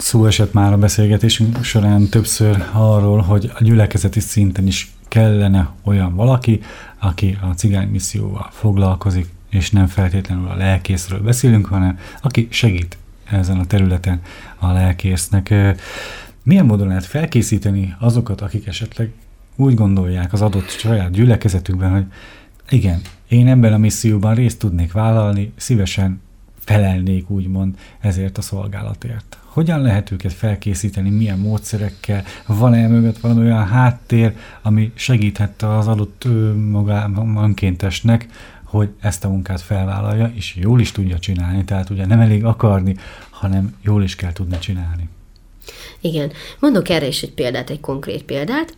Szó esett már a beszélgetésünk során többször arról, hogy a gyülekezeti szinten is kellene olyan valaki, aki a cigánymisszióval foglalkozik, és nem feltétlenül a lelkészről beszélünk, hanem aki segít ezen a területen a lelkésznek. Milyen módon lehet felkészíteni azokat, akik esetleg úgy gondolják az adott saját gyülekezetükben, hogy igen, én ebben a misszióban részt tudnék vállalni, szívesen felelnék úgymond ezért a szolgálatért. Hogyan lehet őket felkészíteni, milyen módszerekkel, van-e mögött valami olyan háttér, ami segíthet az adott önkéntesnek, hogy ezt a munkát felvállalja, és jól is tudja csinálni, tehát ugye nem elég akarni, hanem jól is kell tudni csinálni. Igen, mondok erre is egy példát, egy konkrét példát.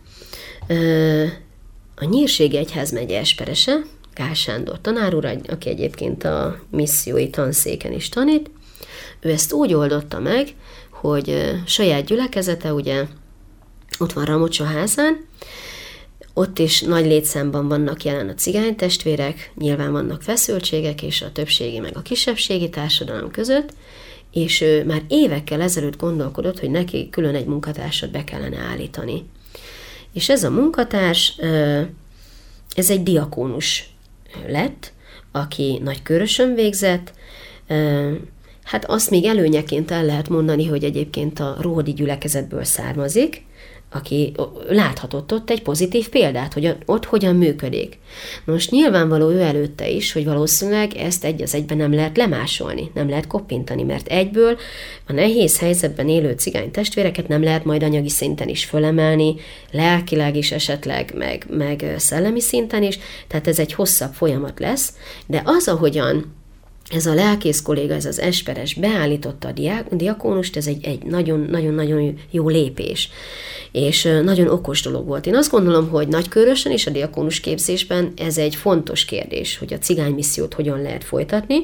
A Nyírségi Egyházmegye esperese, Gál Sándor tanár úr, aki egyébként a missziói tanszéken is tanít, ő ezt úgy oldotta meg, hogy saját gyülekezete, ugye ott van Ramocsaházán, ott is nagy létszámban vannak jelen a cigánytestvérek, nyilván vannak feszültségek, és a többségi meg a kisebbségi társadalom között, és ő már évekkel ezelőtt gondolkodott, hogy neki külön egy munkatársat be kellene állítani. És ez a munkatárs, ez egy diakónus lett, aki Nagykőrösön végzett. Hát azt még előnyeként el lehet mondani, hogy egyébként a ródi gyülekezetből származik, aki láthatott ott egy pozitív példát, hogy ott hogyan működik. Most nyilvánvaló ő előtte is, hogy valószínűleg ezt egy az egyben nem lehet lemásolni, nem lehet koppintani, mert egyből a nehéz helyzetben élő cigány testvéreket nem lehet majd anyagi szinten is fölemelni, lelkileg is esetleg, meg szellemi szinten is, tehát ez egy hosszabb folyamat lesz, de az, ahogyan ez a lelkész kolléga, ez az esperes beállította a diakónust, ez egy nagyon-nagyon jó lépés, és nagyon okos dolog volt. Én azt gondolom, hogy Nagykőrösön és a diakónus képzésben ez egy fontos kérdés, hogy a cigánymissziót hogyan lehet folytatni.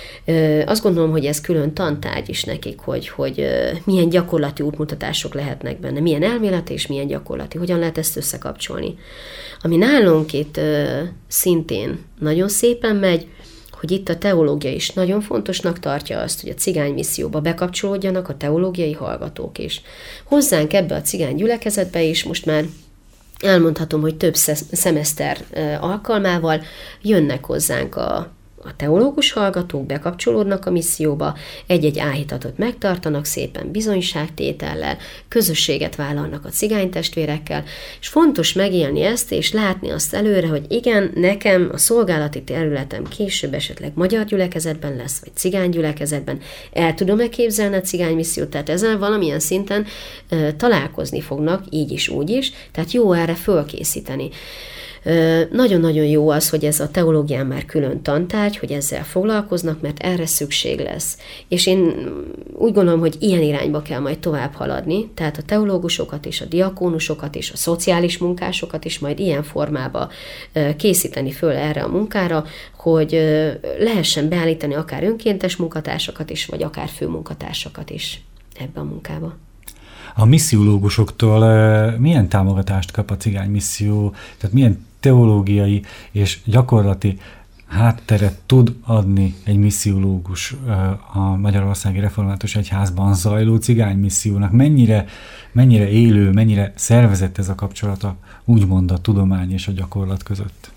Azt gondolom, hogy ez külön tantárgy is nekik, hogy milyen gyakorlati útmutatások lehetnek benne, milyen elméleti és milyen gyakorlati, hogyan lehet ezt összekapcsolni. Ami nálunk itt szintén nagyon szépen megy, hogy itt a teológia is nagyon fontosnak tartja azt, hogy a cigánymisszióba bekapcsolódjanak a teológiai hallgatók is. Hozzánk ebbe a cigány gyülekezetbe is most már elmondhatom, hogy több szemeszter alkalmával jönnek hozzánk a teológus hallgatók, bekapcsolódnak a misszióba, egy-egy áhítatot megtartanak szépen bizonyságtétellel, közösséget vállalnak a cigánytestvérekkel, és fontos megélni ezt, és látni azt előre, hogy igen, nekem a szolgálati területem később esetleg magyar gyülekezetben lesz, vagy cigány gyülekezetben, el tudom-e képzelni a cigánymissziót, tehát ezen valamilyen szinten találkozni fognak, így is, úgy is, tehát jó erre fölkészíteni. Nagyon-nagyon jó az, hogy ez a teológián már külön tantárgy, hogy ezzel foglalkoznak, mert erre szükség lesz. És én úgy gondolom, hogy ilyen irányba kell majd tovább haladni, tehát a teológusokat és a diakónusokat és a szociális munkásokat is majd ilyen formába készíteni föl erre a munkára, hogy lehessen beállítani akár önkéntes munkatársakat is, vagy akár főmunkatársakat is ebbe a munkába. A missziológusoktól milyen támogatást kap a cigánymisszió, tehát milyen teológiai és gyakorlati hátteret tud adni egy missziológus a Magyarországi Református Egyházban zajló cigánymissziónak? Mennyire élő, mennyire szervezett ez a kapcsolata, úgymond a tudomány és a gyakorlat között?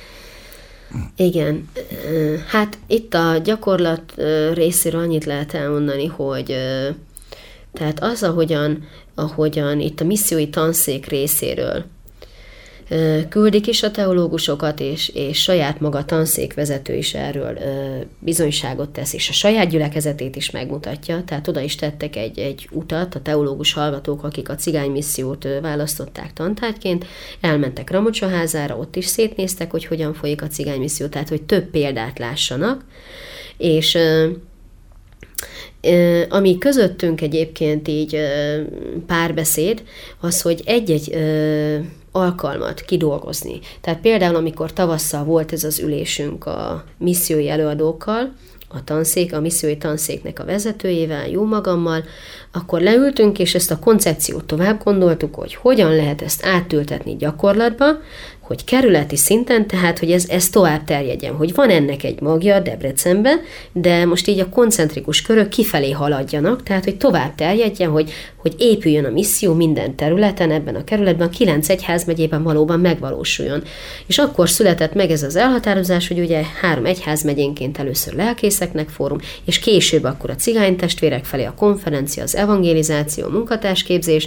Igen, hát itt a gyakorlat részéről annyit lehet elmondani, hogy tehát az, ahogyan itt a missziói tanszék részéről küldik is a teológusokat, és saját maga a tanszékvezető is erről bizonyságot tesz, és a saját gyülekezetét is megmutatja, tehát oda is tettek egy utat a teológus hallgatók, akik a cigánymissziót választották tantárgyként, elmentek Ramocsaházára, ott is szétnéztek, hogy hogyan folyik a cigánymisszió, tehát hogy több példát lássanak, és ami közöttünk egyébként így párbeszéd, az, hogy egy-egy alkalmat kidolgozni. Tehát például, amikor tavasszal volt ez az ülésünk a missziói előadókkal, a missziói tanszéknek a vezetőjével, jó magammal, akkor leültünk, és ezt a koncepciót tovább gondoltuk, hogy hogyan lehet ezt átültetni gyakorlatba, hogy kerületi szinten, tehát, hogy ez tovább terjedjen, hogy van ennek egy magja Debrecenben, de most így a koncentrikus körök kifelé haladjanak, tehát, hogy tovább terjedjen, hogy épüljön a misszió minden területen, ebben a kerületben, a 9 egyházmegyében valóban megvalósuljon. És akkor született meg ez az elhatározás, hogy ugye 3 egyházmegyénként először lelkészeknek fórum, és később akkor a cigánytestvérek felé a konferencia, az evangelizáció, a munkatársképzés.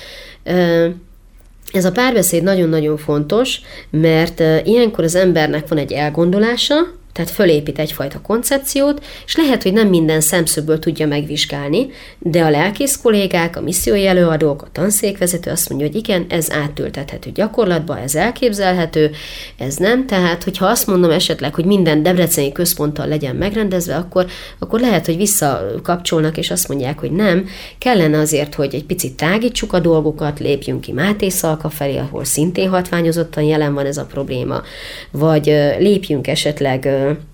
Ez a párbeszéd nagyon-nagyon fontos, mert ilyenkor az embernek van egy elgondolása, tehát fölépít egyfajta koncepciót, és lehet, hogy nem minden szemszögből tudja megvizsgálni, de a lelkész kollégák, a missziói előadók, a tanszékvezető azt mondja, hogy igen, ez átültethető gyakorlatba, ez elképzelhető, ez nem. Tehát, hogyha azt mondom esetleg, hogy minden debreceni központtal legyen megrendezve, akkor lehet, hogy visszakapcsolnak, és azt mondják, hogy nem. Kellene azért, hogy egy picit tágítsuk a dolgokat, lépjünk ki Mátészalka felé, ahol szintén hatványozottan jelen van ez a probléma, vagy lépjünk esetleg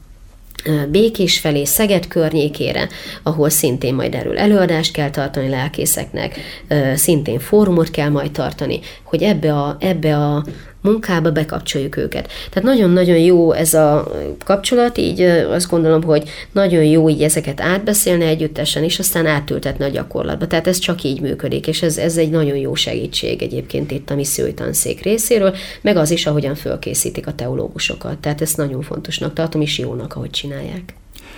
Békés felé, Szeged környékére, ahol szintén majd erről előadást kell tartani lelkészeknek, szintén fórumot kell majd tartani, hogy ebbe a munkába bekapcsoljuk őket. Tehát nagyon-nagyon jó ez a kapcsolat, így azt gondolom, hogy nagyon jó így ezeket átbeszélni együttesen, és aztán átültetni a gyakorlatba. Tehát ez csak így működik, és ez egy nagyon jó segítség egyébként itt a missziói tanszék részéről, meg az is, ahogyan fölkészítik a teológusokat. Tehát ezt nagyon fontosnak tartom, és jónak, ahogy csinálják.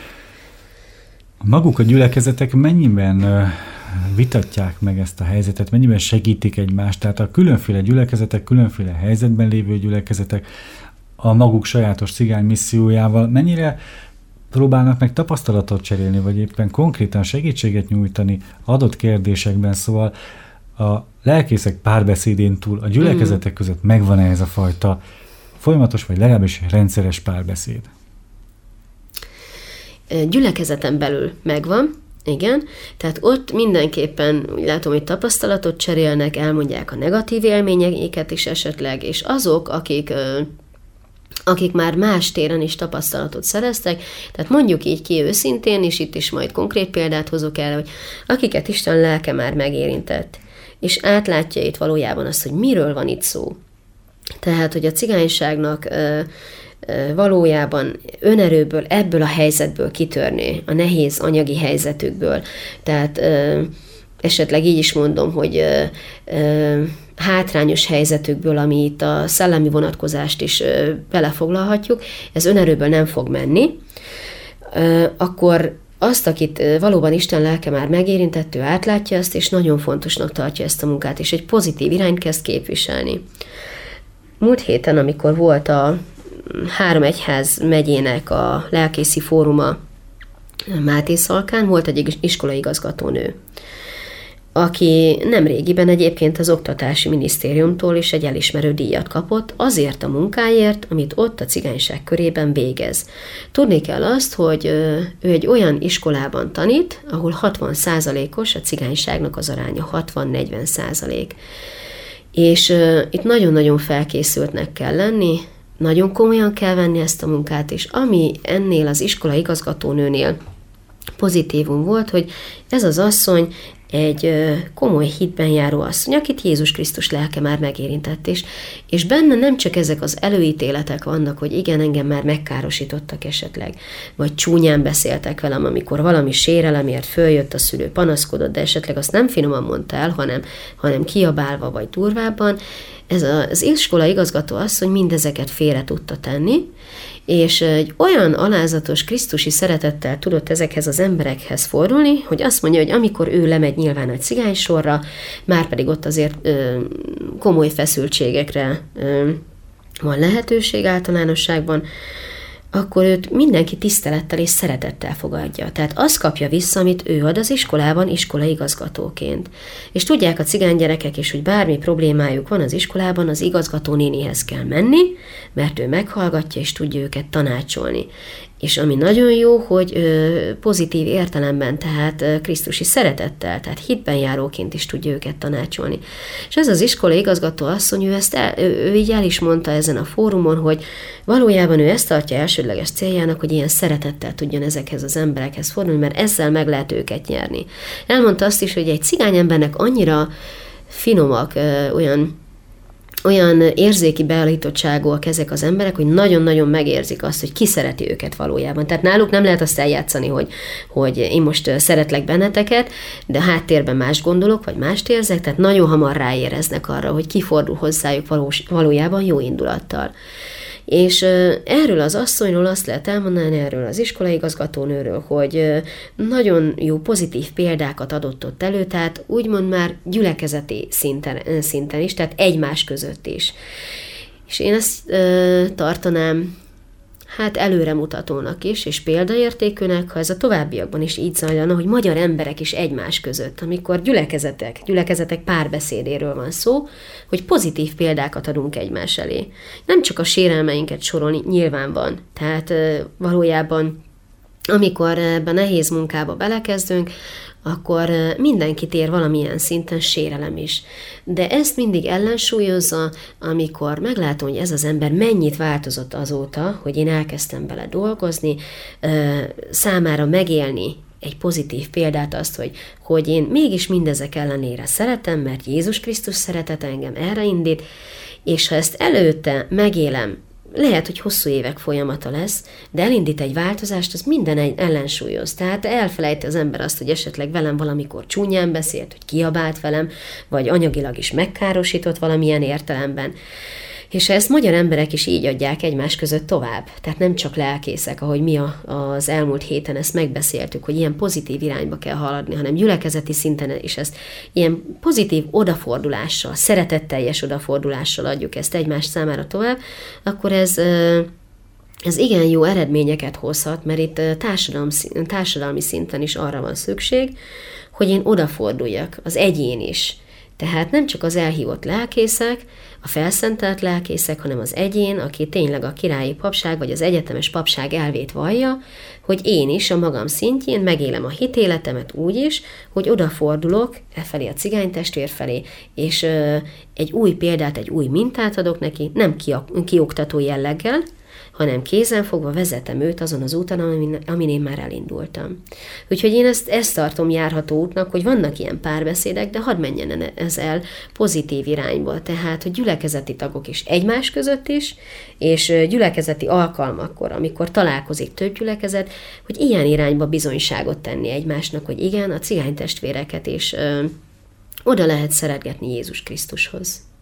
Maguk a gyülekezetek mennyiben vitatják meg ezt a helyzetet, mennyiben segítik egymást, tehát a különféle gyülekezetek, különféle helyzetben lévő gyülekezetek a maguk sajátos cigány missziójával mennyire próbálnak meg tapasztalatot cserélni, vagy éppen konkrétan segítséget nyújtani adott kérdésekben, szóval a lelkészek párbeszédén túl a gyülekezetek között megvan-e ez a fajta folyamatos, vagy legalábbis rendszeres párbeszéd? Gyülekezeten belül megvan, igen, tehát ott mindenképpen úgy látom, hogy tapasztalatot cserélnek, elmondják a negatív élményeiket is esetleg, és azok, akik már más téren is tapasztalatot szereztek, tehát mondjuk így ki őszintén, és itt is majd konkrét példát hozok el, hogy akiket Isten lelke már megérintett, és átlátja itt valójában azt, hogy miről van itt szó. Tehát, hogy a cigányságnak valójában önerőből, ebből a helyzetből kitörni, a nehéz anyagi helyzetükből. Tehát esetleg így is mondom, hogy hátrányos helyzetükből, ami itt a szellemi vonatkozást is belefoglalhatjuk, ez önerőből nem fog menni, akkor azt, akit valóban Isten lelke már megérintett, ő átlátja ezt, és nagyon fontosnak tartja ezt a munkát, és egy pozitív irányt kezd képviselni. Múlt héten, amikor volt a 3 egyház megyének a lelkészi fóruma Mátészalkán, volt egy iskolai igazgatónő, aki nemrégiben egyébként az Oktatási Minisztériumtól is egy elismerő díjat kapott azért a munkáért, amit ott a cigányság körében végez. Tudni kell azt, hogy ő egy olyan iskolában tanít, ahol 60%-os a cigányságnak az aránya, 60-40%. És itt nagyon-nagyon felkészültnek kell lenni, nagyon komolyan kell venni ezt a munkát, és ami ennél az iskola igazgatónőnél pozitívum volt, hogy ez az asszony egy komoly hitben járó asszony, akit Jézus Krisztus lelke már megérintett, és benne nem csak ezek az előítéletek vannak, hogy igen, engem már megkárosítottak esetleg, vagy csúnyán beszéltek velem, amikor valami sérelemért följött a szülő, panaszkodott, de esetleg azt nem finoman mondta el, hanem kiabálva vagy durvábban. Ez az iskola igazgató asszony mindezeket félre tudta tenni, és egy olyan alázatos krisztusi szeretettel tudott ezekhez az emberekhez fordulni, hogy azt mondja, hogy amikor ő lemegy nyilván egy cigánysorra, már pedig ott azért komoly feszültségekre van lehetőség általánosságban, akkor őt mindenki tisztelettel és szeretettel fogadja. Tehát azt kapja vissza, amit ő ad az iskolában iskolai igazgatóként. És tudják a cigány gyerekek is, hogy bármi problémájuk van az iskolában, az igazgatónénihez kell menni, mert ő meghallgatja és tudja őket tanácsolni. És ami nagyon jó, hogy pozitív értelemben, tehát krisztusi szeretettel, tehát hitben járóként is tudja őket tanácsolni. És ez az iskola igazgató asszony, ő így el is mondta ezen a fórumon, hogy valójában ő ezt tartja elsődleges céljának, hogy ilyen szeretettel tudjon ezekhez az emberekhez fordulni, mert ezzel meg lehet őket nyerni. Elmondta azt is, hogy egy cigány embernek annyira finomak, olyan olyan érzéki beállítottságúak ezek az emberek, hogy nagyon-nagyon megérzik azt, hogy ki szereti őket valójában. Tehát náluk nem lehet azt eljátszani, hogy én most szeretlek benneteket, de háttérben más gondolok, vagy mást érzek, tehát nagyon hamar ráéreznek arra, hogy ki fordul hozzájuk valójában jó indulattal. És erről az asszonyról azt lehet elmondani, erről az iskolaigazgatónőről, hogy nagyon jó pozitív példákat adott ott elő, tehát úgymond már gyülekezeti szinten is, tehát egymás között is. És én ezt tartanám előremutatónak is, és példaértékűnek, ha ez a továbbiakban is így zajlana, hogy magyar emberek is egymás között, amikor gyülekezetek párbeszédéről van szó, hogy pozitív példákat adunk egymás elé. Nem csak a sérelmeinket sorolni, nyilván van. Tehát valójában, amikor ebbe a nehéz munkába belekezdünk, akkor mindenkit ér valamilyen szinten sérelem is. De ezt mindig ellensúlyozza, amikor meglátom, hogy ez az ember mennyit változott azóta, hogy én elkezdtem bele dolgozni, számára megélni egy pozitív példát azt, hogy én mégis mindezek ellenére szeretem, mert Jézus Krisztus szeretet engem erre indít, és ha ezt előtte megélem, lehet, hogy hosszú évek folyamata lesz, de elindít egy változást, az minden ellensúlyoz. Tehát elfelejti az ember azt, hogy esetleg velem valamikor csúnyán beszélt, hogy kiabált velem, vagy anyagilag is megkárosított valamilyen értelemben. És ezt magyar emberek is így adják egymás között tovább. Tehát nem csak lelkészek, ahogy mi az elmúlt héten ezt megbeszéltük, hogy ilyen pozitív irányba kell haladni, hanem gyülekezeti szinten is ezt ilyen pozitív odafordulással, szeretetteljes odafordulással adjuk ezt egymás számára tovább, akkor ez igen jó eredményeket hozhat, mert itt társadalmi szinten is arra van szükség, hogy én odaforduljak, az egyén is. Tehát nem csak az elhívott lelkészek, a felszentelt lelkészek, hanem az egyén, aki tényleg a királyi papság vagy az egyetemes papság elvét vallja, hogy én is a magam szintjén megélem a hitéletemet úgy is, hogy odafordulok felé a cigánytestvér felé, és egy új példát, egy új mintát adok neki, nem kioktató jelleggel, hanem kézenfogva vezetem őt azon az úton, amin én már elindultam. Úgyhogy én ezt tartom járható útnak, hogy vannak ilyen párbeszédek, de hadd menjen ez el pozitív irányba. Tehát, hogy gyülekezeti tagok is egymás között is, és gyülekezeti alkalmakkor, amikor találkozik több gyülekezet, hogy ilyen irányba bizonyságot tenni egymásnak, hogy igen, a cigánytestvéreket is oda lehet szeretgetni Jézus Krisztushoz.